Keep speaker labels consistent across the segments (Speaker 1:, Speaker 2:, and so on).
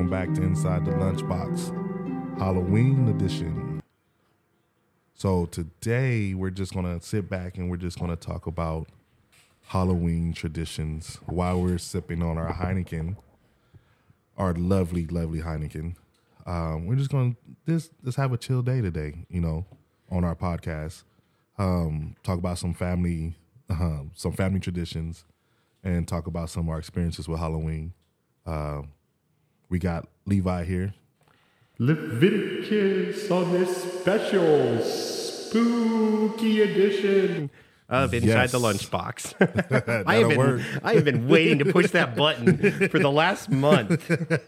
Speaker 1: welcome back to Inside the Lunchbox, Halloween edition. So today we're just going to sit back and we're just going to talk about Halloween traditions while we're sipping on our Heineken, our lovely, lovely Heineken. We're just going to just have a chill day today, you know, on our podcast. Talk about some family traditions and talk about some of our experiences with Halloween. We got Levi here.
Speaker 2: Leviticus on this special spooky edition of Inside the Lunchbox. I have been waiting to push that button for the last month.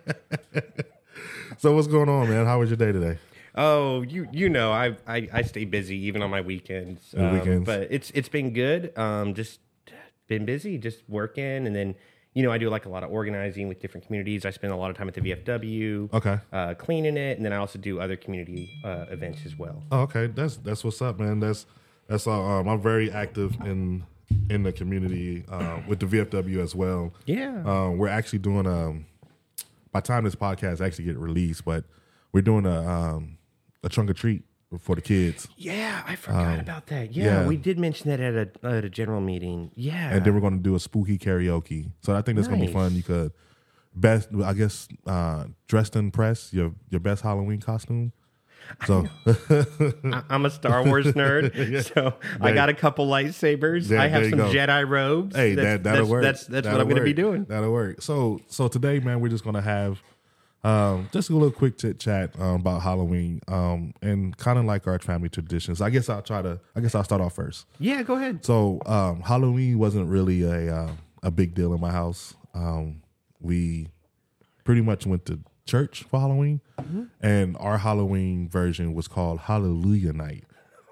Speaker 1: So what's going on, man? How was your day today?
Speaker 2: Oh, you know, I stay busy even on my weekends. But it's been good. Just been busy, just working, and then I do like a lot of organizing with different communities. I spend a lot of time at the VFW, cleaning it, and then I also do other community events as well.
Speaker 1: Oh, okay, that's what's up, man. That's I'm very active in the community with the VFW as well.
Speaker 2: Yeah,
Speaker 1: we're actually doing by the time this podcast actually get released, but we're doing a trunk or treat for the kids.
Speaker 2: Yeah, I forgot about that. Yeah, we did mention that at a general meeting. Yeah.
Speaker 1: And then we're going to do a spooky karaoke. So I think that's going to be fun. You could dressed and press your best Halloween costume. So
Speaker 2: I'm a Star Wars nerd, so I got a couple lightsabers. I have some Jedi robes.
Speaker 1: Hey, that'll work.
Speaker 2: That's what I'm going to be doing.
Speaker 1: That'll work. So today, man, we're just going to have just a little quick chit chat about Halloween and kind of like our family traditions. I guess I'll start off first.
Speaker 2: Yeah, go ahead.
Speaker 1: So Halloween wasn't really a big deal in my house. We pretty much went to church for Halloween, and our Halloween version was called Hallelujah Night.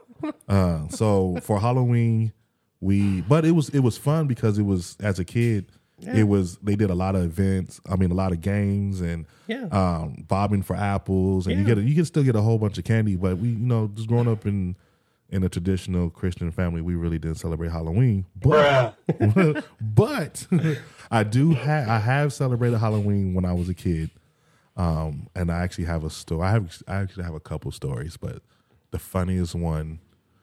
Speaker 1: So for Halloween, but it was fun because it was, as a kid. Yeah. They did a lot of events. I mean, a lot of games and bobbing for apples, and you can still get a whole bunch of candy. But we, just growing up in a traditional Christian family, we really didn't celebrate Halloween. But but I have celebrated Halloween when I was a kid, and I actually have a story. I actually have a couple stories, but the funniest one.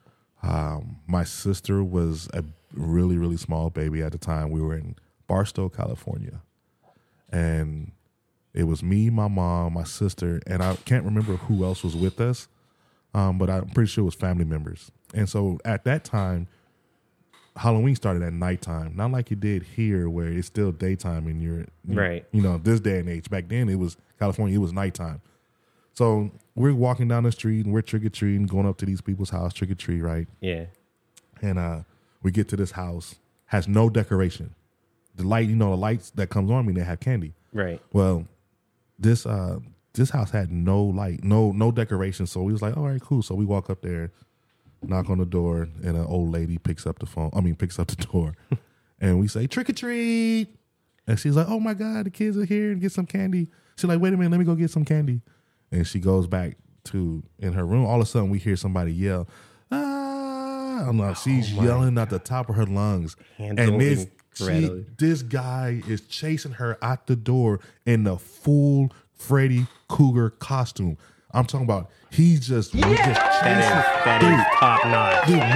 Speaker 1: My sister was a really, really small baby at the time. We were in Barstow, California, and it was me, my mom, my sister, and I can't remember who else was with us, but I'm pretty sure it was family members. And so at that time, Halloween started at nighttime, not like it did here where it's still daytime and you're
Speaker 2: right.
Speaker 1: This day and age. Back then, it was California, it was nighttime. So we're walking down the street and we're trick-or-treating, going up to these people's house, trick-or-treat, right?
Speaker 2: Yeah.
Speaker 1: And we get to this house, has no decoration. The light, the lights that comes on me, they have candy.
Speaker 2: Right.
Speaker 1: Well, this house had no light, no decoration. So we was like, all right, cool. So we walk up there, knock on the door, and an old lady picks up the door, and we say, trick or treat. And she's like, oh my God, the kids are here and get some candy. She's like, wait a minute, let me go get some candy. And she goes back in her room. All of a sudden, we hear somebody yell, ah! I'm like, she's yelling at the top of her lungs. This guy is chasing her out the door in the full Freddy Krueger costume. I'm talking about that is
Speaker 2: top notch.
Speaker 1: Dude,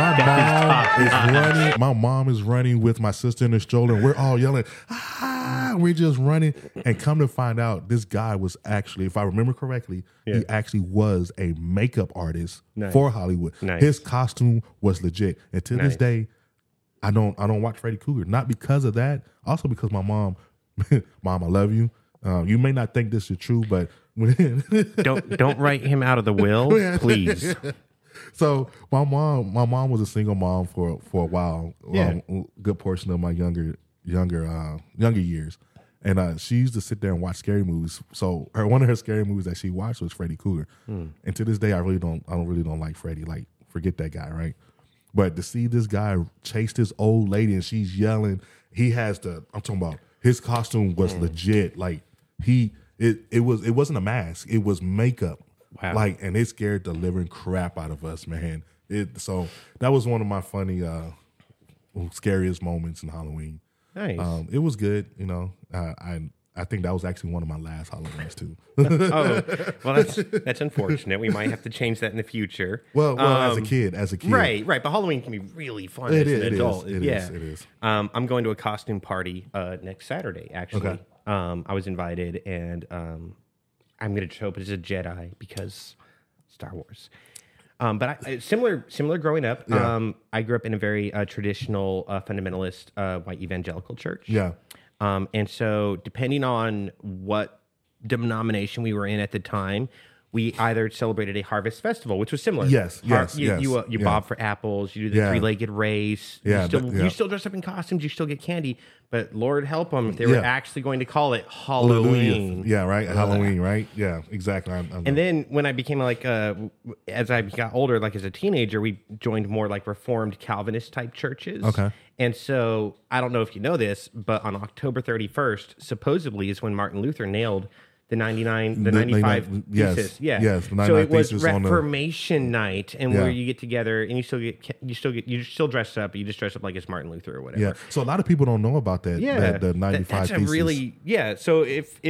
Speaker 1: my mom is running with my sister in the stroller, and we're all yelling, ah! We're just running, and come to find out, this guy was actually, if I remember correctly, he actually was a makeup artist for Hollywood.
Speaker 2: Nice.
Speaker 1: His costume was legit, and to this day, I don't watch Freddy Krueger. Not because of that, also because my mom, Mom, I love you. You may not think this is true, but
Speaker 2: don't write him out of the will, please.
Speaker 1: So my mom was a single mom for a while, a good portion of my younger years, and she used to sit there and watch scary movies. So one of her scary movies that she watched was Freddy Krueger, and to this day I don't really like Freddy. Like, forget that guy, right? But to see this guy chase this old lady and she's yelling, I'm talking about, his costume was legit. Like it wasn't a mask, it was makeup.
Speaker 2: Wow.
Speaker 1: Like, and it scared the living crap out of us, man. So that was one of my funny, scariest moments in Halloween.
Speaker 2: Nice.
Speaker 1: It was good, I I think that was actually one of my last Halloweens too.
Speaker 2: Oh, well, that's unfortunate. We might have to change that in the future.
Speaker 1: Well, as a kid,
Speaker 2: right. But Halloween can be really fun as an adult.
Speaker 1: It is.
Speaker 2: I'm going to a costume party next Saturday. Actually,
Speaker 1: Okay.
Speaker 2: I was invited, and I'm going to show up as a Jedi because Star Wars. But similar growing up.
Speaker 1: Yeah.
Speaker 2: I grew up in a very traditional fundamentalist white evangelical church.
Speaker 1: Yeah.
Speaker 2: And so, depending on what denomination we were in at the time, we either celebrated a harvest festival, which was similar.
Speaker 1: Yes.
Speaker 2: You bob for apples. You do the three-legged race.
Speaker 1: Yeah,
Speaker 2: you still dress up in costumes. You still get candy. But Lord help them, they were actually going to call it Halloween.
Speaker 1: Yeah, right. Halloween, right? Yeah, exactly.
Speaker 2: And then when I became as I got older, like as a teenager, we joined more like Reformed Calvinist type churches.
Speaker 1: Okay.
Speaker 2: And so I don't know if you know this, but on October 31st, supposedly is when Martin Luther nailed the 95 thesis.
Speaker 1: Yes, the 99
Speaker 2: so it was
Speaker 1: thesis on
Speaker 2: Reformation night, and where you get together and you still dress up, but you just dress up like it's Martin Luther or whatever.
Speaker 1: Yeah. So a lot of people don't know about that.
Speaker 2: Yeah,
Speaker 1: the 95
Speaker 2: that's
Speaker 1: thesis.
Speaker 2: a really So if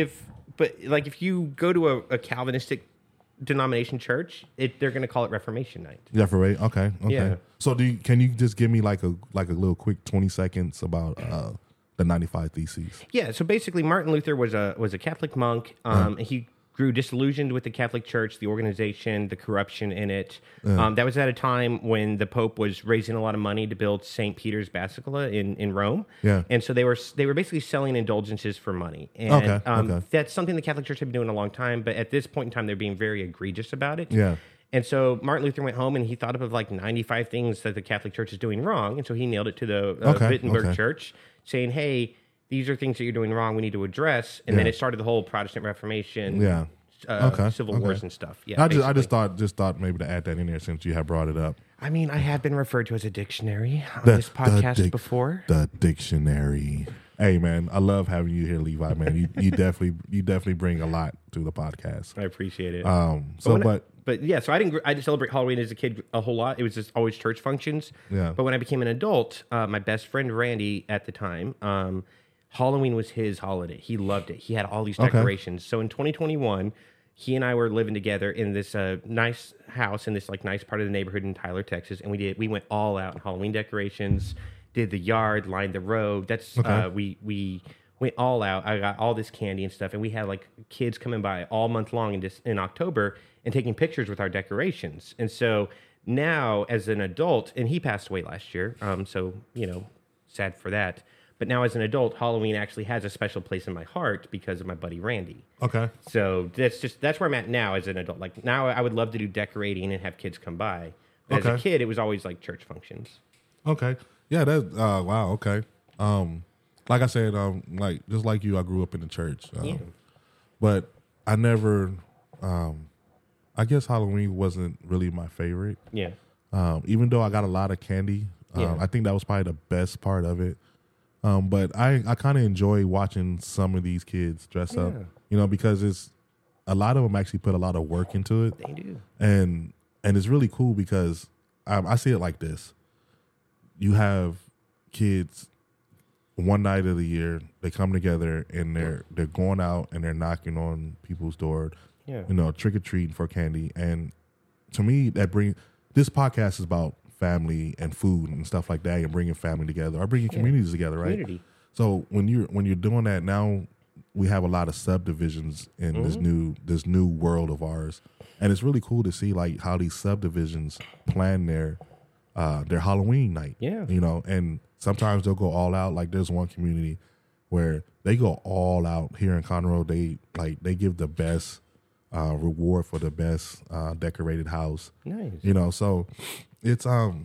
Speaker 2: you go to a Calvinistic denomination church, they're going to call it Reformation night.
Speaker 1: Yeah, for right. Okay.
Speaker 2: Yeah.
Speaker 1: So can you just give me like a little quick 20 seconds about the 95 Theses?
Speaker 2: Yeah, so basically Martin Luther was a Catholic monk. And he grew disillusioned with the Catholic Church, the organization, the corruption in it. That was at a time when the Pope was raising a lot of money to build St. Peter's Basilica in Rome.
Speaker 1: Yeah.
Speaker 2: And so they were basically selling indulgences for money. And
Speaker 1: Okay.
Speaker 2: That's something the Catholic Church had been doing a long time, but at this point in time they're being very egregious about it.
Speaker 1: Yeah.
Speaker 2: And so Martin Luther went home and he thought of like 95 things that the Catholic Church is doing wrong. And so he nailed it to the Wittenberg Church, saying, hey, these are things that you're doing wrong, we need to address. And then it started the whole Protestant Reformation, Civil Wars and stuff. Yeah,
Speaker 1: I just thought maybe to add that in there since you have brought it up.
Speaker 2: I mean, I have been referred to as a dictionary on this podcast before.
Speaker 1: The dictionary. Hey man, I love having you here, Levi. Man, you definitely bring a lot to the podcast.
Speaker 2: I appreciate it.
Speaker 1: So
Speaker 2: I didn't celebrate Halloween as a kid a whole lot. It was just always church functions.
Speaker 1: Yeah.
Speaker 2: But when I became an adult, my best friend Randy at the time, Halloween was his holiday. He loved it. He had all these decorations. So in 2021, he and I were living together in this nice house in this like nice part of the neighborhood in Tyler, Texas, and we went all out in Halloween decorations. Did the yard, lined the road. That's we went all out. I got all this candy and stuff, and we had like kids coming by all month long in October and taking pictures with our decorations. And so now, as an adult, and he passed away last year, so sad for that. But now, as an adult, Halloween actually has a special place in my heart because of my buddy Randy.
Speaker 1: Okay.
Speaker 2: So that's where I'm at now as an adult. Like now, I would love to do decorating and have kids come by. But as a kid, it was always like church functions.
Speaker 1: Okay. Yeah, that wow, okay. Like I said, like just like you, I grew up in the church. But I never I guess Halloween wasn't really my favorite.
Speaker 2: Yeah.
Speaker 1: Even though I got a lot of candy. I think that was probably the best part of it. But I kind of enjoy watching some of these kids dress up, because it's a lot of them actually put a lot of work into it.
Speaker 2: They do.
Speaker 1: And it's really cool because I see it like this. You have kids one night of the year, they come together and they're going out and they're knocking on people's door, trick or treating for candy. And to me, this podcast is about family and food and stuff like that, and bringing family together or bringing communities together, right?
Speaker 2: Community.
Speaker 1: So when you're doing that now, we have a lot of subdivisions in this new world of ours, and it's really cool to see like how these subdivisions plan their Halloween night.
Speaker 2: Yeah.
Speaker 1: And sometimes they'll go all out. Like there's one community where they go all out here in Conroe. They give the best reward for the best decorated house.
Speaker 2: Nice.
Speaker 1: So it's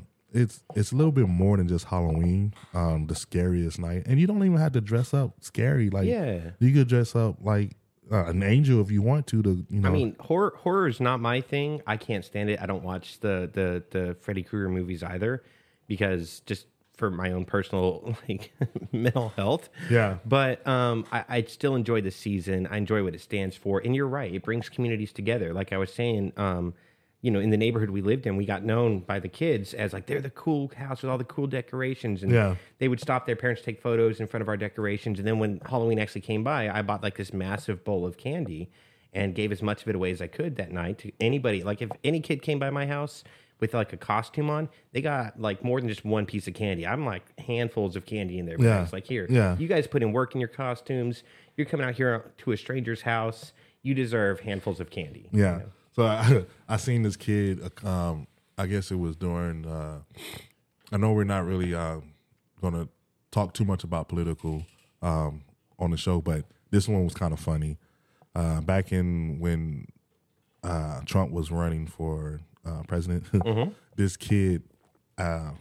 Speaker 1: a little bit more than just Halloween, the scariest night. And you don't even have to dress up scary. Like you could dress up like an angel if you want to.
Speaker 2: I mean, horror is not my thing. I can't stand it. I don't watch the Freddy Krueger movies either because just for my own personal mental health.
Speaker 1: Yeah.
Speaker 2: But I still enjoy the season. I enjoy what it stands for. And you're right. It brings communities together. Like I was saying, in the neighborhood we lived in, we got known by the kids as like, they're the cool house with all the cool decorations. And they would stop their parents to take photos in front of our decorations. And then when Halloween actually came by, I bought like this massive bowl of candy and gave as much of it away as I could that night to anybody. Like if any kid came by my house with like a costume on, they got like more than just one piece of candy. I'm like handfuls of candy in there. It's like, here, you guys put in work in your costumes. You're coming out here to a stranger's house. You deserve handfuls of candy.
Speaker 1: Yeah. So I seen this kid. I guess it was during. I know we're not really going to talk too much about political on the show, but this one was kind of funny. Back in when Trump was running for president, this kid, and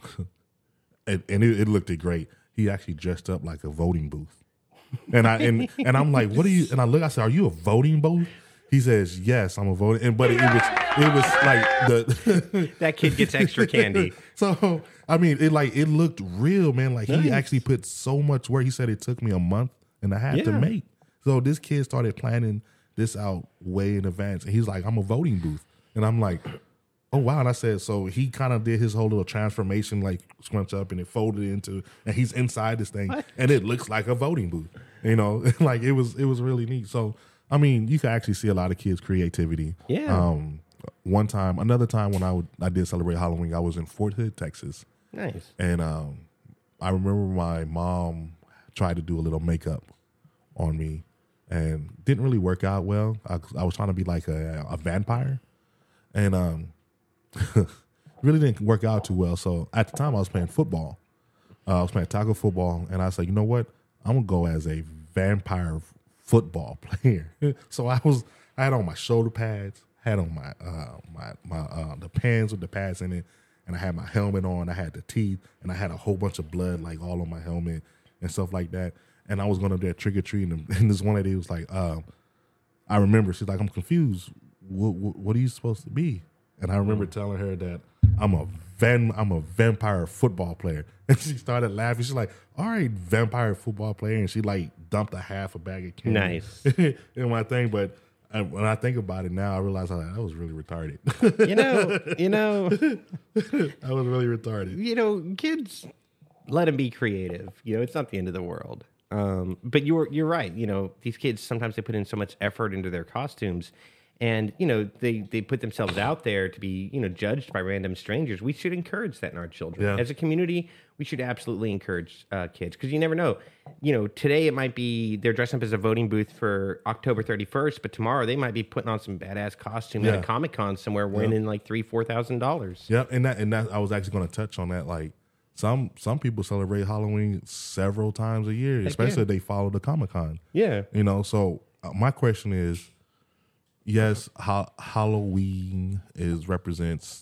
Speaker 1: it looked great. He actually dressed up like a voting booth, and I'm like, what are you? And I said, are you a voting booth? He says, yes, I'm a voter. But it was like
Speaker 2: that kid gets extra candy.
Speaker 1: So, I mean, it looked real, man. Like he actually put so much work. He said it took me a month and a half to make. So this kid started planning this out way in advance. And he's like, I'm a voting booth. And I'm like, oh, wow. And I said, so he kind of did his whole little transformation, like scrunch up and it folded into, and he's inside this thing. What? And it looks like a voting booth, like it was really neat. So, I mean, you can actually see a lot of kids' creativity.
Speaker 2: Yeah.
Speaker 1: Another time when I did celebrate Halloween, I was in Fort Hood, Texas.
Speaker 2: Nice.
Speaker 1: And I remember my mom tried to do a little makeup on me and didn't really work out well. I was trying to be like a vampire, and really didn't work out too well. So at the time, I was playing football. I was playing tackle football, and I said, you know what? I'm going to go as a vampire football player. So I had on my shoulder pads, had on my the pants with the pads in it, and I had my helmet on. I had the teeth, and I had a whole bunch of blood like all on my helmet and stuff like that. And I was going up there trick or treating, and this one lady was like, I remember she's like, I'm confused. What are you supposed to be? And I remember telling her that I'm a vampire football player. And she started laughing. She's like, all right, vampire football player. And she like dumped a half a bag of candy
Speaker 2: nice
Speaker 1: in my thing. But when I think about it now, I realize that was really retarded. I was really retarded.
Speaker 2: Kids, let them be creative. It's not the end of the world. But you're right. These kids, sometimes they put in so much effort into their costumes. And, they put themselves out there to be, judged by random strangers. We should encourage that in our children. Yeah. As a community, we should absolutely encourage kids, because you never know. Today it might be they're dressed up as a voting booth for October 31st, but tomorrow they might be putting on some badass costume at a Comic-Con somewhere, winning like $3,000-$4,000.
Speaker 1: Yep, and that I was actually going to touch on that. Like some people celebrate Halloween several times a year, especially if they follow the Comic-Con.
Speaker 2: Yeah,
Speaker 1: So my question is, yes, Halloween represents.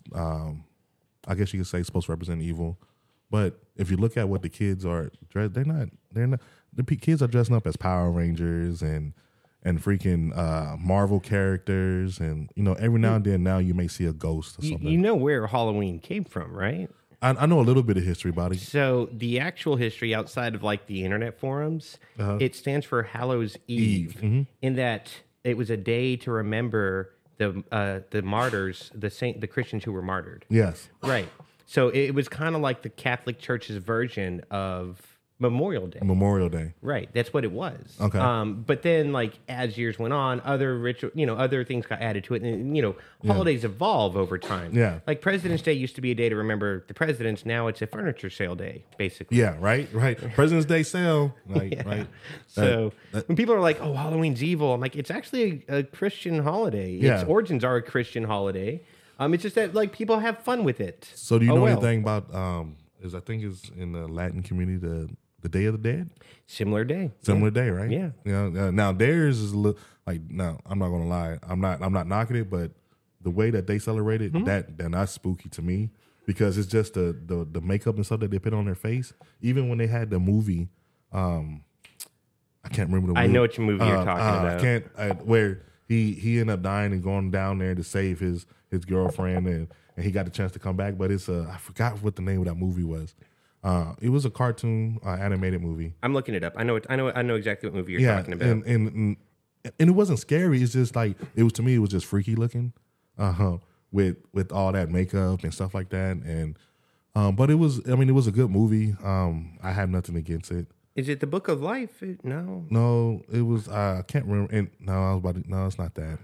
Speaker 1: I guess you could say it's supposed to represent evil, but if you look at what the kids are dressed, they're not. The kids are dressing up as Power Rangers and freaking Marvel characters, and every now and then you may see a ghost or something.
Speaker 2: You know where Halloween came from, right?
Speaker 1: I know a little bit of history about it.
Speaker 2: So the actual history outside of like the internet forums, it stands for Hallows Eve. In that. It was a day to remember the martyrs, the Christians who were martyred.
Speaker 1: Yes.
Speaker 2: Right. So it was kind of like the Catholic Church's version of Memorial Day.
Speaker 1: Memorial Day.
Speaker 2: Right. That's what it was.
Speaker 1: Okay.
Speaker 2: But then, like, as years went on, other ritual, other things got added to it, and holidays evolve over time.
Speaker 1: Yeah.
Speaker 2: Like President's Day used to be a day to remember the presidents. Now it's a furniture sale day, basically.
Speaker 1: Yeah. Right. President's Day sale. Right.
Speaker 2: Yeah.
Speaker 1: Right.
Speaker 2: So when people are like, "Oh, Halloween's evil," I'm like, it's actually a Christian holiday.
Speaker 1: Yeah.
Speaker 2: Its origins are a Christian holiday. It's just that like people have fun with it.
Speaker 1: So do you know anything about? I think is in the Latin community the Day of the Dead?
Speaker 2: Similar day,
Speaker 1: right?
Speaker 2: Yeah.
Speaker 1: Now theirs is a little like. Now I'm not gonna lie. I'm not knocking it, but the way that they celebrate it, they're not spooky to me, because it's just the makeup and stuff that they put on their face. Even when they had the movie, I can't remember the movie.
Speaker 2: I know what movie you're talking about.
Speaker 1: I can't. Where he ended up dying and going down there to save his girlfriend, and he got the chance to come back. But it's I forgot what the name of that movie was. It was a cartoon animated movie.
Speaker 2: I'm looking it up. I know exactly what movie you're talking about.
Speaker 1: And it wasn't scary. It's just like to me it was just freaky looking. with all that makeup and stuff like that. And but it was a good movie. I had nothing against it.
Speaker 2: Is it The Book of Life? No.
Speaker 1: No, it was. I can't remember. And no, I was about to. No, it's not that.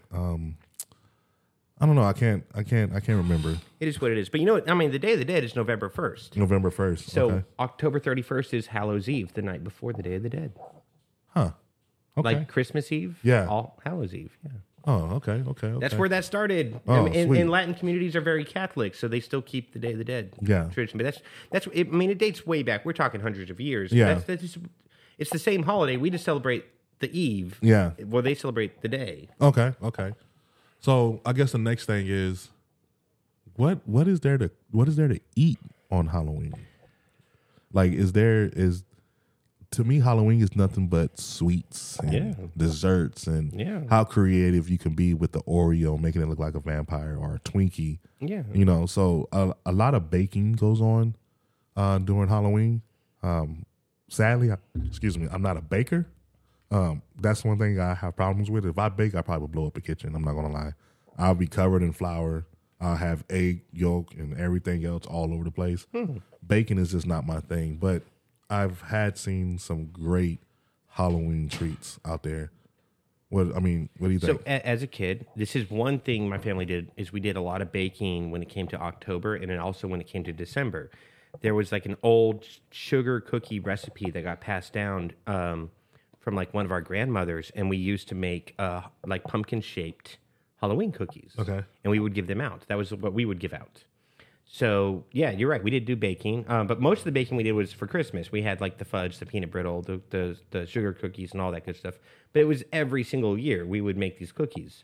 Speaker 1: I don't know. I can't remember.
Speaker 2: It is what it is. But you know what? I mean, the Day of the Dead is November 1st.
Speaker 1: November 1st.
Speaker 2: So
Speaker 1: okay.
Speaker 2: October 31st is Hallows Eve, the night before the Day of the Dead.
Speaker 1: Huh. Okay.
Speaker 2: Like Christmas Eve?
Speaker 1: Yeah.
Speaker 2: All Hallows Eve. Yeah.
Speaker 1: Oh, okay.
Speaker 2: That's where that started.
Speaker 1: Oh,
Speaker 2: and Latin communities are very Catholic, so they still keep the Day of the Dead tradition. But that's. I mean, it dates way back. We're talking hundreds of years.
Speaker 1: Yeah.
Speaker 2: That's just, it's the same holiday. We just celebrate the eve.
Speaker 1: Yeah.
Speaker 2: Well, they celebrate the day.
Speaker 1: Okay. So I guess the next thing is, what is there to eat on Halloween? Like, to me, Halloween is nothing but sweets and desserts and how creative you can be with the Oreo, making it look like a vampire, or a Twinkie.
Speaker 2: Yeah.
Speaker 1: You know, so a lot of baking goes on during Halloween. Sadly, I'm not a baker. That's one thing I have problems with. If I bake, I probably blow up the kitchen. I'm not going to lie. I'll be covered in flour. I'll have egg yolk and everything else all over the place. Baking is just not my thing, but I've seen some great Halloween treats out there. What do you think?
Speaker 2: So as a kid, this is one thing my family did, is we did a lot of baking when it came to October, and then also when it came to December. There was like an old sugar cookie recipe that got passed down from like one of our grandmothers, and we used to make like pumpkin shaped Halloween cookies.
Speaker 1: Okay.
Speaker 2: And we would give them out. That was what we would give out. So, yeah, you're right. We did do baking, but most of the baking we did was for Christmas. We had like the fudge, the peanut brittle, the sugar cookies, and all that good stuff. But it was every single year we would make these cookies.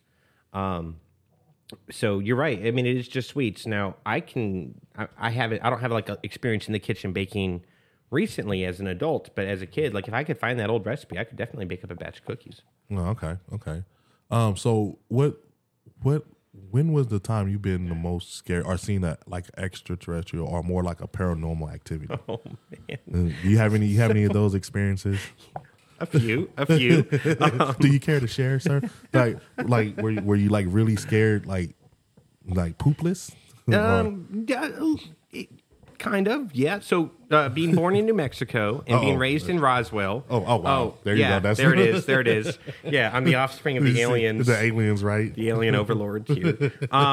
Speaker 2: So you're right. I mean, it is just sweets. Now, I don't have like a experience in the kitchen baking recently as an adult, but as a kid, like if I could find that old recipe, I could definitely bake up a batch of cookies.
Speaker 1: Oh, okay. So when was the time you've been the most scared or seen a like extraterrestrial or more like a paranormal activity?
Speaker 2: Oh man.
Speaker 1: Do you have any of those experiences?
Speaker 2: A few.
Speaker 1: Do you care to share, sir? Like were you like really scared, like poopless?
Speaker 2: Kind of, yeah. So being born in New Mexico and being raised in Roswell.
Speaker 1: Oh, wow. There you go.
Speaker 2: There it is. Yeah, I'm the offspring of the aliens.
Speaker 1: The aliens, right?
Speaker 2: The alien overlords here.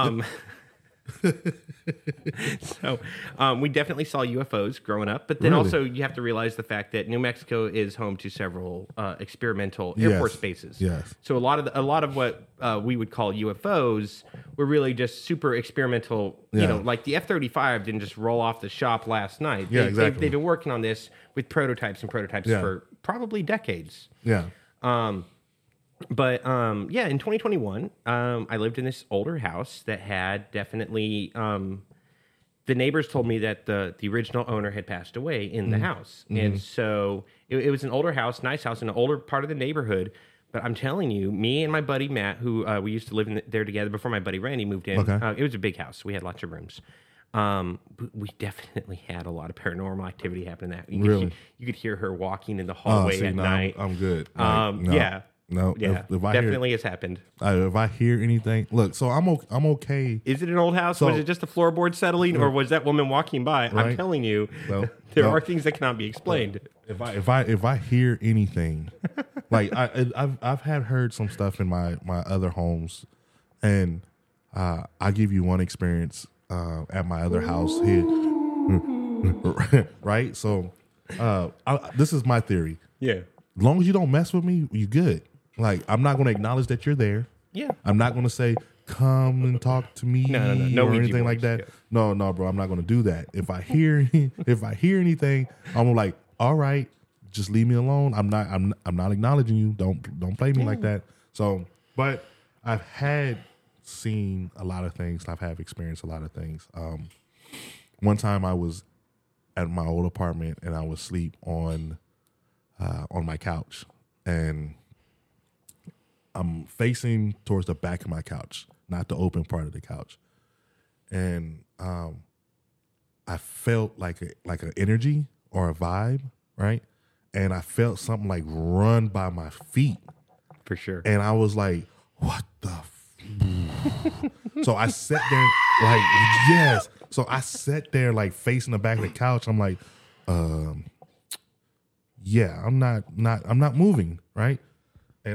Speaker 2: So we definitely saw UFOs growing up, but then also you have to realize the fact that New Mexico is home to several experimental Air Force bases.
Speaker 1: Yes.
Speaker 2: So a lot of what we would call UFOs were really just super experimental. You know, like the F-35 didn't just roll off the shop last night.
Speaker 1: Exactly.
Speaker 2: They've been working on this with prototypes for probably decades.
Speaker 1: Yeah.
Speaker 2: But in 2021, I lived in this older house that had definitely. The neighbors told me that the original owner had passed away in the house, and so it was an older house, nice house, in an older part of the neighborhood. But I'm telling you, me and my buddy Matt, who we used to live there together before my buddy Randy moved in.
Speaker 1: Okay.
Speaker 2: It was a big house. We had lots of rooms. We definitely had a lot of paranormal activity happening. You could hear her walking in the hallway at night.
Speaker 1: I'm good.
Speaker 2: No,
Speaker 1: if I
Speaker 2: definitely has happened.
Speaker 1: If I hear anything, look. So I'm okay.
Speaker 2: Is it an old house? Was it just the floorboard settling, or was that woman walking by? Right? I'm telling you, there are things that cannot be explained.
Speaker 1: If I hear anything, like I've heard some stuff in my other homes, and I give you one experience at my other house here, right? So this is my theory.
Speaker 2: Yeah.
Speaker 1: As long as you don't mess with me, you good. Like, I'm not going to acknowledge that you're there.
Speaker 2: Yeah.
Speaker 1: I'm not going to say, come and talk to me
Speaker 2: no
Speaker 1: or anything like that.
Speaker 2: Yeah.
Speaker 1: No, bro. I'm not going to do that. If I hear anything, I'm like, all right, just leave me alone. I'm not acknowledging you. Don't play me like that. So, but I've seen a lot of things. I've experienced a lot of things. One time I was at my old apartment and I was asleep on my couch, and I'm facing towards the back of my couch, not the open part of the couch. And I felt like an energy or a vibe, right? And I felt something like run by my feet.
Speaker 2: For sure.
Speaker 1: And I was like, what the So I sat there like, yes. So I sat there like facing the back of the couch. I'm like, yeah, I'm not moving, right? And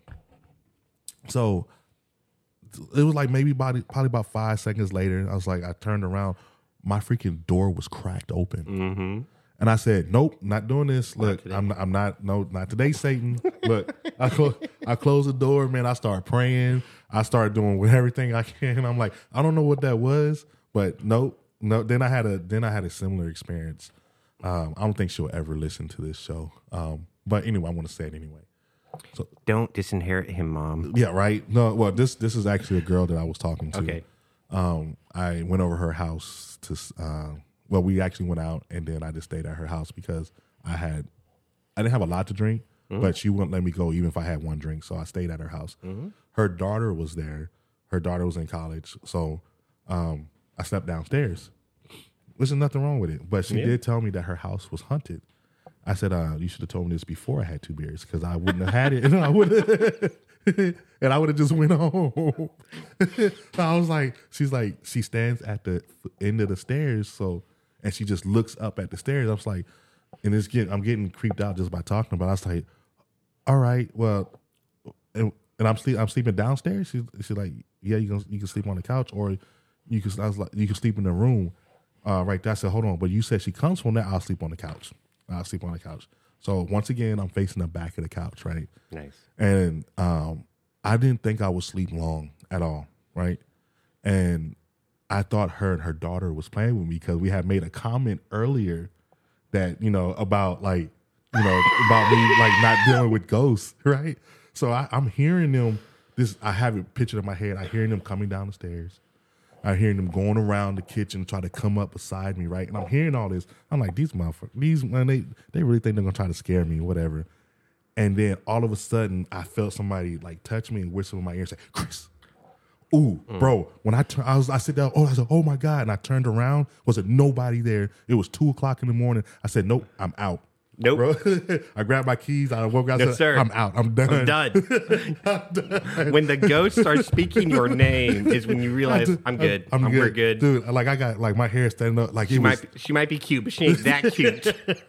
Speaker 1: so it was like maybe probably about 5 seconds later, I turned around, my freaking door was cracked open.
Speaker 2: Mm-hmm.
Speaker 1: And I said, nope, not doing this. Look, I'm not, no, not today, Satan. Look, I closed the door, man. I started praying. I started doing everything I can. I'm like, I don't know what that was, but no. Then I had a similar experience. I don't think she'll ever listen to this show. But anyway, I want to say it anyway. So
Speaker 2: don't disinherit him, Mom.
Speaker 1: Yeah, right. No, well, this is actually a girl that I was talking to.
Speaker 2: Okay.
Speaker 1: I went over her house to. Well, we actually went out, and then I just stayed at her house because I didn't have a lot to drink, but she wouldn't let me go even if I had one drink. So I stayed at her house. Mm-hmm. Her daughter was there. Her daughter was in college, so I slept downstairs. There's nothing wrong with it, but she did tell me that her house was haunted. I said, you should have told me this before I had 2 beers because I wouldn't have had it, and I would have just went home. I was like, she stands at the end of the stairs, and she just looks up at the stairs. I was like, and I'm getting creeped out just by talking about it. I was like, all right, well, and I'm sleeping downstairs. She's like, yeah, you can sleep on the couch, or you can sleep in the room right there. I said, hold on, but you said she comes from there. I'll sleep on the couch. So once again, I'm facing the back of the couch, right?
Speaker 2: Nice.
Speaker 1: And I didn't think I would sleep long at all, right? And I thought her and her daughter was playing with me because we had made a comment earlier that, about me like not dealing with ghosts, right? So I'm hearing them. I have it pictured in my head. I'm hearing them coming down the stairs. I'm hearing them going around the kitchen, try to come up beside me, right? And I'm hearing all this. I'm like, these motherfuckers, they really think they're gonna try to scare me, whatever. And then all of a sudden, I felt somebody like touch me and whisper in my ear and say, Chris. Ooh, bro. When I sit down, I said, oh my God. And I turned around, was nobody there. It was 2:00 in the morning. I said, nope, I'm out.
Speaker 2: Nope.
Speaker 1: Bro. I grabbed my keys. I woke up.
Speaker 2: Yes, sir.
Speaker 1: I'm out. I'm done.
Speaker 2: I'm done. When the ghost starts speaking your name is when you realize I'm good. We're good.
Speaker 1: Dude, like I got like my hair standing up. Like
Speaker 2: she might be cute, but she ain't that cute.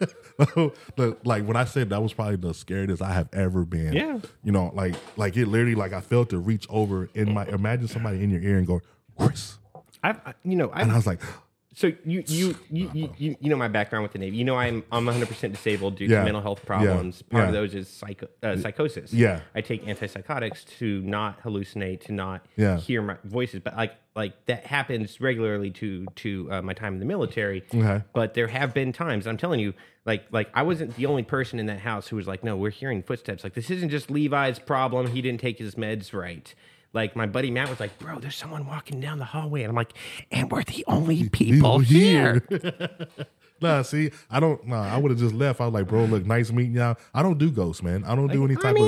Speaker 1: Like when I said that was probably the scariest I have ever been.
Speaker 2: Yeah.
Speaker 1: Like it literally, like I felt to reach over imagine somebody in your ear and go, Chris.
Speaker 2: And I was like, so you know my background with the Navy. I'm 100% disabled due to mental health problems. Part of those is psychosis.
Speaker 1: Yeah,
Speaker 2: I take antipsychotics to not hallucinate, to not hear my voices. But like that happens regularly to my time in the military.
Speaker 1: Okay.
Speaker 2: But there have been times, I'm telling you, like I wasn't the only person in that house who was like, no, we're hearing footsteps. Like this isn't just Levi's problem. He didn't take his meds right. Like my buddy Matt was like, bro, there's someone walking down the hallway. And I'm like, and we're the only people here.
Speaker 1: See, I would have just left. I was like, bro, look, nice meeting y'all. I don't do ghosts, man. I don't do any type of.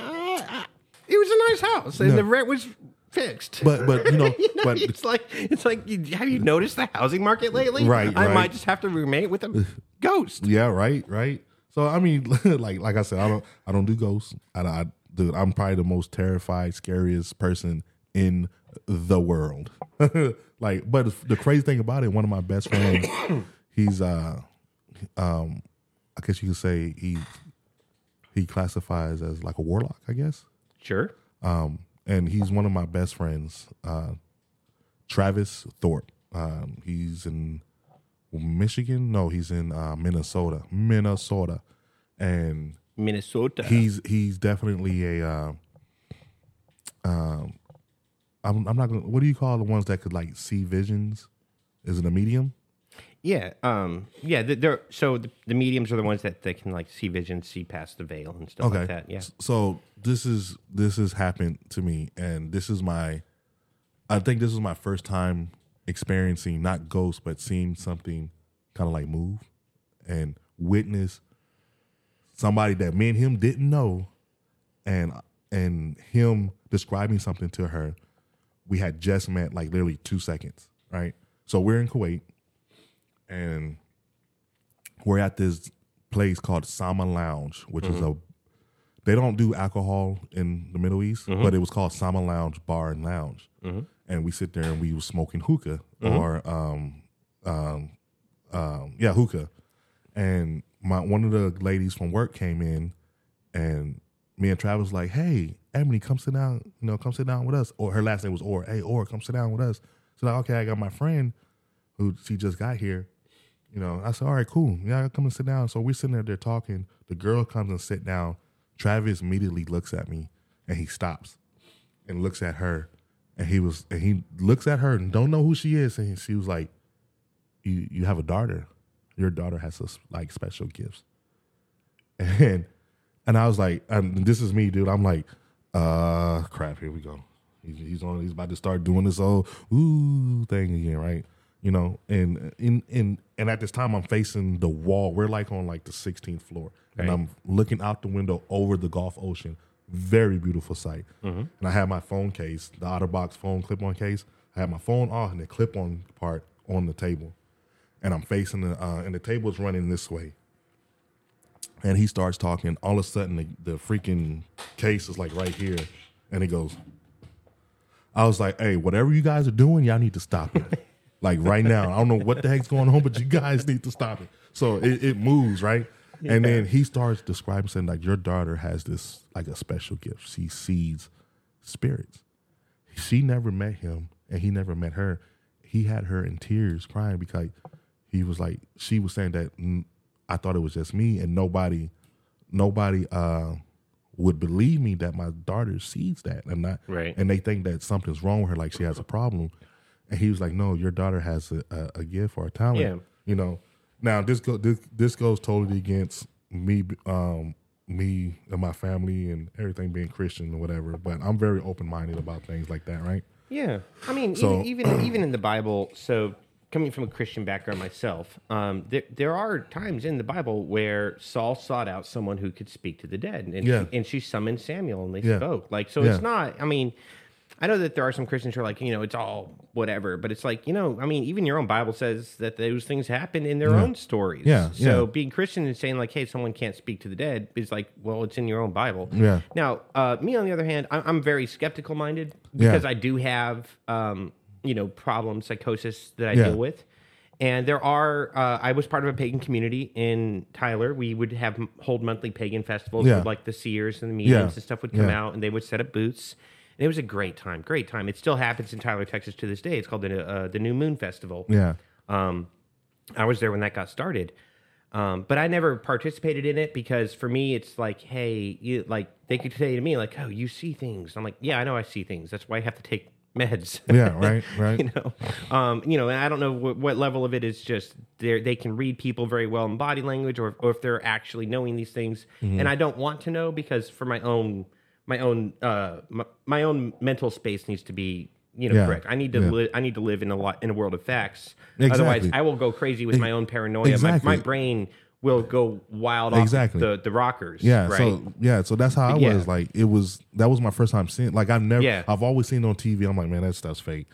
Speaker 2: It was a nice house and the rent was fixed.
Speaker 1: But but
Speaker 2: it's like, have you noticed the housing market lately?
Speaker 1: Right.
Speaker 2: I might just have to roommate with a ghost.
Speaker 1: Yeah, right. So I mean, like I said, I don't do ghosts. Dude, I'm probably the most terrified, scariest person in the world. But the crazy thing about it, one of my best friends, he's I guess you could say he classifies as like a warlock, I guess.
Speaker 2: Sure.
Speaker 1: And he's one of my best friends, Travis Thorpe. He's in Michigan. No, he's in Minnesota. And
Speaker 2: Minnesota.
Speaker 1: He's definitely a. I'm not gonna. What do you call the ones that could like see visions? Is it a medium?
Speaker 2: Yeah. So the mediums are the ones that can like see visions, see past the veil and stuff like that. Yeah.
Speaker 1: So this has happened to me, and I think this is my first time experiencing not ghosts, but seeing something kind of like move and witness somebody that me and him didn't know, and him describing something to her. We had just met like literally 2 seconds, right? So we're in Kuwait, and we're at this place called Sama Lounge, which is they don't do alcohol in the Middle East, but it was called Sama Lounge Bar and Lounge. And we sit there and we was smoking hookah or hookah. And one of the ladies from work came in, and me and Travis was like, "Hey, Ebony, come sit down. Come sit down with us." Or her last name was Orr. "Hey, Orr, come sit down with us." So like, okay, I got my friend who she just got here. I said, "All right, cool. Yeah, come and sit down." So we're sitting there talking. The girl comes and sit down. Travis immediately looks at me, and he stops and looks at her, and he looks at her and don't know who she is, and she was like, "You have a daughter. Your daughter has like special gifts." And I was like, this is me, dude. I'm like, crap, here we go. He's about to start doing this old thing again, right? And at this time I'm facing the wall. We're like on like the 16th floor. And I'm looking out the window over the Gulf Ocean. Very beautiful sight. And I have my phone case, the OtterBox phone clip-on case. I have my phone off and the clip-on part on the table. And I'm facing and the table's running this way. And he starts talking. All of a sudden, the freaking case is like right here. And he goes, I was like, "Hey, whatever you guys are doing, y'all need to stop it. Like right now. I don't know what the heck's going on, but you guys need to stop it." So it moves, right? Yeah. And then he starts describing, saying like, "Your daughter has this, like a special gift. She sees spirits." She never met him and he never met her. He had her in tears crying because he was like, she was saying that I thought it was just me and nobody would believe me that my daughter sees that and not, and they think that something's wrong with her, like she has a problem. And he was like, "No, your daughter has a gift or a talent." Yeah. Now this goes totally against me, me and my family and everything being Christian or whatever. But I'm very open minded about things like that, right?
Speaker 2: Yeah, I mean, so, even in the Bible. So coming from a Christian background myself, there are times in the Bible where Saul sought out someone who could speak to the dead, and she summoned Samuel, and they spoke. Like, so it's not. I mean, I know that there are some Christians who are like, it's all whatever, but it's like, I mean, even your own Bible says that those things happen in their own stories. Yeah. So being Christian and saying like, hey, someone can't speak to the dead is like, well, it's in your own Bible. Yeah. Now, me on the other hand, I'm very skeptical minded because I do have, problems, psychosis that I deal with. And there are, I was part of a pagan community in Tyler. We would hold monthly pagan festivals with like the seers and the mediums and stuff would come out and they would set up booths. And it was a great time. It still happens in Tyler, Texas to this day. It's called the New Moon Festival. Yeah. I was there when that got started. But I never participated in it because for me, it's like, hey, they could say to me like, "Oh, you see things." I'm like, "Yeah, I know I see things. That's why I have to take meds." Yeah, right. And I don't know what level of it is just they can read people very well in body language or if they're actually knowing these things. Mm-hmm. And I don't want to know because for my own mental space needs to be correct. I need to live. I need to live in a world of facts. Exactly. Otherwise, I will go crazy with my own paranoia. Exactly. My brain will go wild off the rockers. Yeah. Right?
Speaker 1: So that's how I was. Like that was my first time seeing. Like I've always seen it on TV. I'm like, man, that stuff's fake.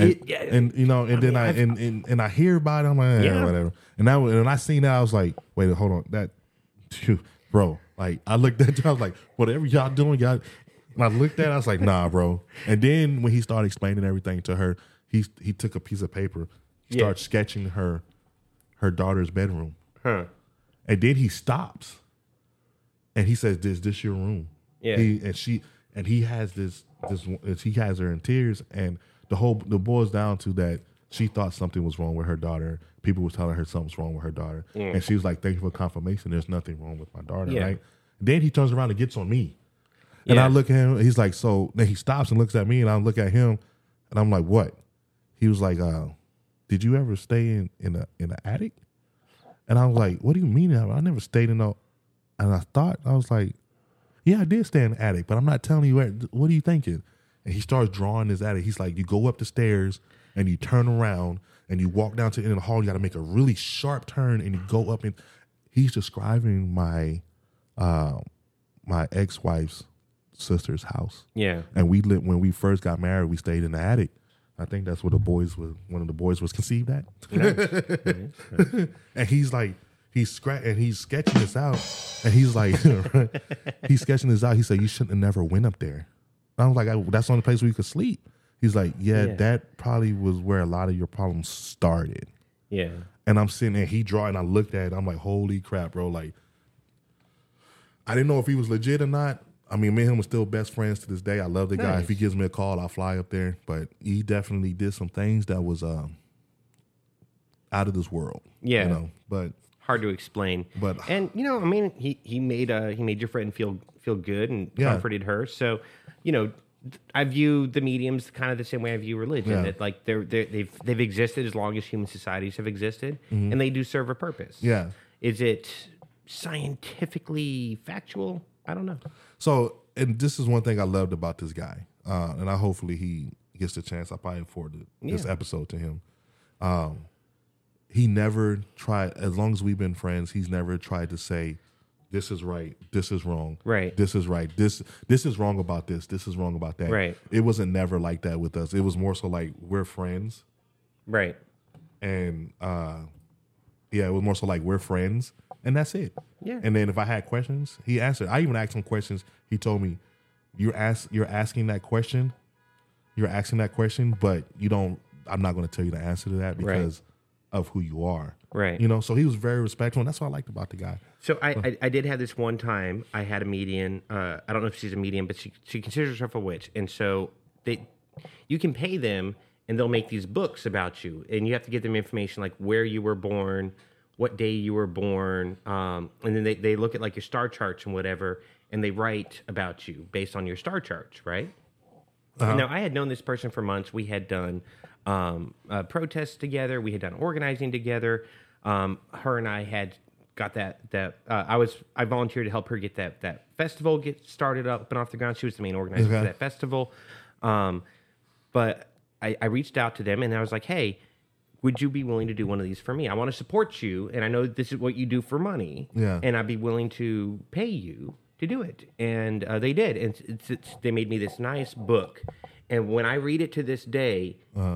Speaker 1: And I hear about it. I'm like, whatever. And when I seen that, I was like, wait, hold on, that, bro. Like I looked at you, I was like, whatever y'all doing, y'all. And I looked at it, I was like, nah, bro. And then when he started explaining everything to her, he took a piece of paper, started sketching her daughter's bedroom. Huh. And then he stops and he says, "Is this your room?" Yeah. He has he has her in tears, and the boils down to that she thought something was wrong with her daughter. People were telling her something's wrong with her daughter. Mm. And she was like, "Thank you for confirmation. There's nothing wrong with my daughter." Yeah. Right. And then he turns around and gets on me. And I look at him, he's like, so then he stops and looks at me, and I look at him, and I'm like, what? He was like, did you ever stay in an attic? And I was like, what do you mean? I never stayed in no. And I was like, yeah, I did stay in the attic, but I'm not telling you what are you thinking? And he starts drawing his attic. He's like, you go up the stairs and you turn around and you walk down to the end of the hall. You got to make a really sharp turn and you go up, and he's describing my ex-wife's sister's house. Yeah. And when we first got married, we stayed in the attic. I think that's where one of the boys was conceived at. Yeah. And he's like, he's sketching this out, and he's like, he's sketching this out. He said, "You shouldn't have never went up there." And I was like, "That's the only place where you could sleep." He's like, yeah, that probably was where a lot of your problems started.
Speaker 2: Yeah.
Speaker 1: And I'm sitting there, he drawing, I looked at it, I'm like, holy crap, bro. Like, I didn't know if he was legit or not. I mean, me and him are still best friends to this day. I love the guy. If he gives me a call, I'll fly up there. But he definitely did some things that was out of this world.
Speaker 2: Yeah.
Speaker 1: You know, but
Speaker 2: hard to explain.
Speaker 1: But
Speaker 2: and I mean, he made your friend feel good and comforted her. So, I view the mediums kind of the same way I view religion. That like they've existed as long as human societies have existed, and they do serve a purpose.
Speaker 1: Yeah.
Speaker 2: Is it scientifically factual? I don't know.
Speaker 1: So, and this is one thing I loved about this guy, and hopefully he gets the chance. I probably forwarded this episode to him. He never tried, as long as we've been friends, he's never tried to say, this is right, this is wrong.
Speaker 2: Right.
Speaker 1: This is right. This is wrong about this is wrong about that.
Speaker 2: Right.
Speaker 1: It wasn't never like that with us. It was more so like we're friends.
Speaker 2: Right.
Speaker 1: And it was more so like we're friends, and that's it.
Speaker 2: Yeah.
Speaker 1: And then if I had questions, he answered. I even asked him questions. He told me, you're asking that question, but you don't. I'm not going to tell you the answer to that because of who you are.
Speaker 2: Right.
Speaker 1: So he was very respectful, and that's what I liked about the guy.
Speaker 2: So I did have this one time. I had a medium. I don't know if she's a medium, but she considers herself a witch, and so you can pay them, and they'll make these books about you, and you have to give them information like where you were born, what day you were born, and then they look at like your star charts and whatever, and they write about you based on your star charts, right? Uh-huh. Now, I had known this person for months. We had done protests together. We had done organizing together. Her and I had got I volunteered to help her get that festival get started up and off the ground. She was the main organizer for that festival. But I reached out to them and I was like, hey, would you be willing to do one of these for me? I want to support you, and I know this is what you do for money, and I'd be willing to pay you to do it. And they did, and they made me this nice book. And when I read it to this day,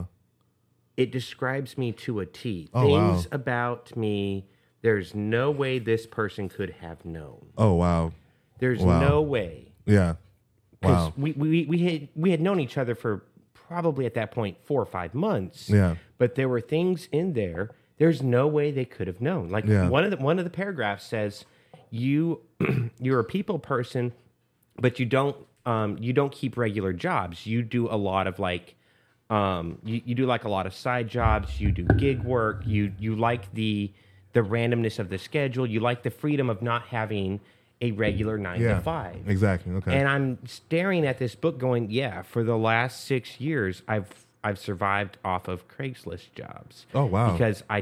Speaker 2: it describes me to a T. Things about me, there's no way this person could have known.
Speaker 1: Oh, wow.
Speaker 2: There's no way.
Speaker 1: Yeah. Wow.
Speaker 2: We had known each other for probably at that point 4 or 5 months.
Speaker 1: Yeah.
Speaker 2: But there were things in there. There's no way they could have known. Like one of the paragraphs says, you're a people person, but you don't keep regular jobs. You do a lot of like you do like a lot of side jobs. You do gig work. You like the randomness of the schedule. You like the freedom of not having a regular 9 to 5.
Speaker 1: Exactly. Okay.
Speaker 2: And I'm staring at this book going, for the last 6 years, I've survived off of Craigslist jobs.
Speaker 1: Oh, wow.
Speaker 2: Because I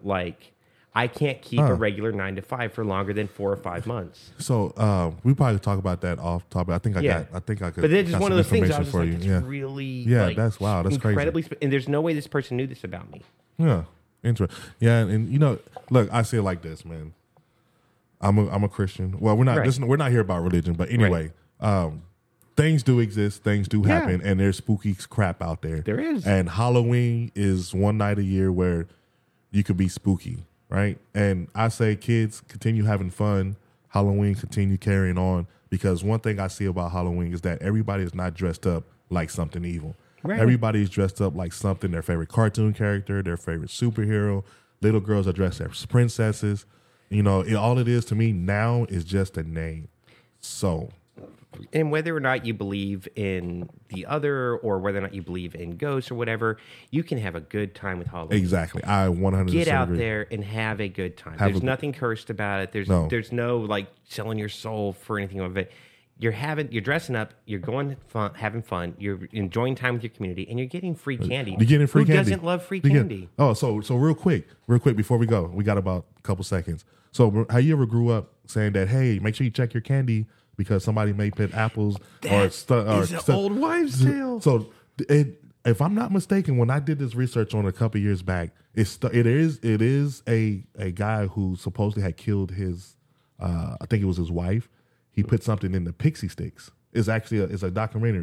Speaker 2: can't keep a regular 9 to 5 for longer than 4 or 5 months.
Speaker 1: So we probably talk about that off topic. I think I could.
Speaker 2: But it's just one of those things I was just like, it's
Speaker 1: really,
Speaker 2: that's
Speaker 1: that's
Speaker 2: incredibly
Speaker 1: crazy.
Speaker 2: And there's no way this person knew this about me.
Speaker 1: Yeah, interesting. Yeah, and look, I say it like this, man. I'm a Christian. Well, we're not. We're not here about religion, but anyway, things do exist. Things do happen, and there's spooky crap out there.
Speaker 2: There is,
Speaker 1: and Halloween is one night a year where you could be spooky, right? And I say, kids, continue having fun. Halloween, continue carrying on, because one thing I see about Halloween is that everybody is not dressed up like something evil. Right. Everybody's dressed up like something, their favorite cartoon character, their favorite superhero. Little girls are dressed as princesses. All it is to me now is just a name. So,
Speaker 2: and whether or not you believe in the other, or whether or not you believe in ghosts or whatever, you can have a good time with Halloween.
Speaker 1: Exactly. I 100%
Speaker 2: get out
Speaker 1: agree.
Speaker 2: there and have a good time. There's nothing cursed about it. There's no like selling your soul for anything of it. You're dressing up, you're going fun, having fun, you're enjoying time with your community, and you're getting free candy.
Speaker 1: You're getting free candy.
Speaker 2: Who doesn't love free candy?
Speaker 1: So real quick before we go, we got about a couple seconds. So how you ever grew up saying that, hey, make sure you check your candy because somebody may put apples or stuff.
Speaker 2: It's an old wives' tale.
Speaker 1: So if I'm not mistaken, when I did this research on a couple years back, it is a guy who supposedly had killed his, I think it was his wife. He put something in the pixie sticks. It's actually it's a documentary.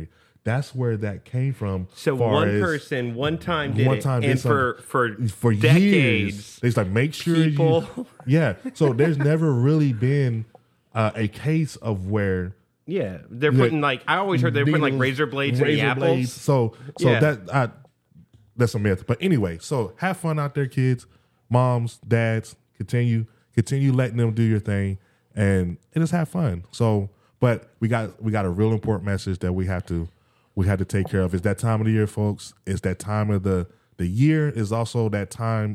Speaker 1: that's where that came from.
Speaker 2: So one person, one time did it, and for decades,
Speaker 1: years, it's like make sure
Speaker 2: people.
Speaker 1: So there's never really been a case of where.
Speaker 2: Yeah, they're putting I always heard they're putting like razor blades in the apples.
Speaker 1: So that's a myth. But anyway, so have fun out there, kids, moms, dads. Continue letting them do your thing, and just have fun. So, but we got a real important message that we have to take care of. It's that time of the year, folks. It's that time of the year. Is also that time.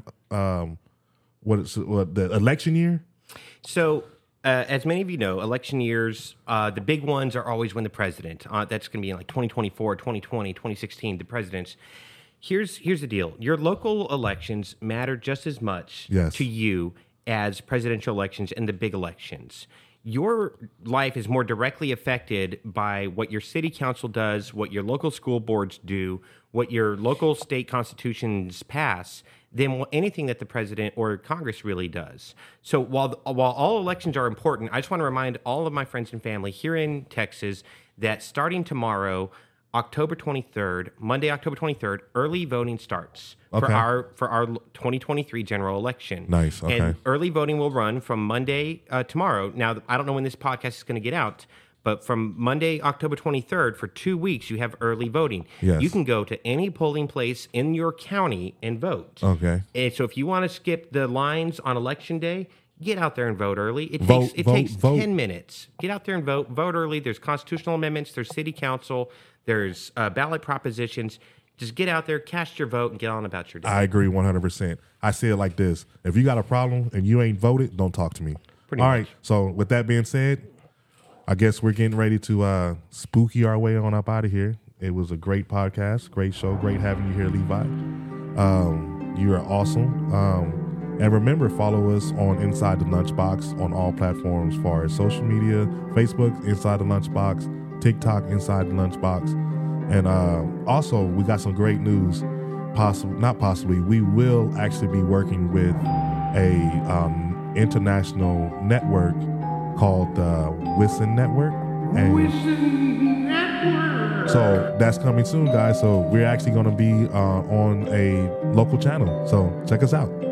Speaker 1: The election year.
Speaker 2: So. As many of you know, election years, the big ones are always when the president. That's going to be in like 2024, 2020, 2016, the presidents. Here's the deal. Your local elections matter just as much to you as presidential elections and the big elections. Your life is more directly affected by what your city council does, what your local school boards do, what your local state constitutions pass, than anything that the president or Congress really does. So while all elections are important, I just want to remind all of my friends and family here in Texas that starting tomorrow, October 23rd, Monday, October 23rd, early voting starts for our 2023 general election.
Speaker 1: Nice. Okay.
Speaker 2: And early voting will run from Monday tomorrow. Now, I don't know when this podcast is going to get out, but from Monday, October 23rd, for 2 weeks, you have early voting.
Speaker 1: Yes.
Speaker 2: You can go to any polling place in your county and vote.
Speaker 1: Okay.
Speaker 2: And so if you want to skip the lines on election day, get out there and vote early. It takes 10 minutes. Get out there and vote. Vote early. There's constitutional amendments. There's city council. There's ballot propositions. Just get out there, cast your vote, and get on about your day.
Speaker 1: I agree 100%. I say it like this. If you got a problem and you ain't voted, don't talk to me.
Speaker 2: Pretty much.
Speaker 1: All right. So with that being said, I guess we're getting ready to spooky our way on up out of here. It was a great podcast, great show, great having you here, Levi. You are awesome. And remember, follow us on Inside the Lunchbox on all platforms as far as social media, Facebook, Inside the Lunchbox, TikTok, Inside the Lunchbox. And also, we got some great news. We will actually be working with a international network called the WISN Network. So that's coming soon, guys. So we're actually going to be on a local channel. So check us out.